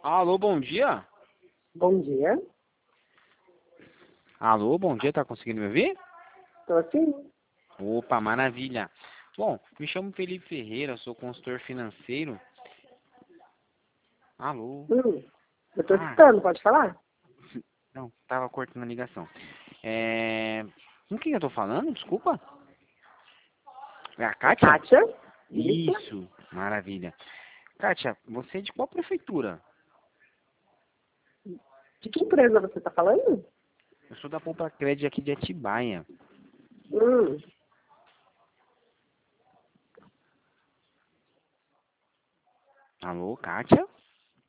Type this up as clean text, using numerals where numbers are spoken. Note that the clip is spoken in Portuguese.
Alô, bom dia? Bom dia. Alô, bom dia, tá conseguindo me ouvir? Estou aqui. Opa, maravilha. Bom, me chamo Felipe Ferreira, sou consultor financeiro. Alô? Eu estou Ah, escutando, pode falar? não, tava cortando a ligação. Com quem eu tô falando? Desculpa. É a Kátia? Kátia? Isso. Isso, maravilha. Kátia, você é de qual prefeitura? De que empresa você está falando? Eu sou da Poupa Cred aqui de Atibaia. Hum, Alô, Kátia?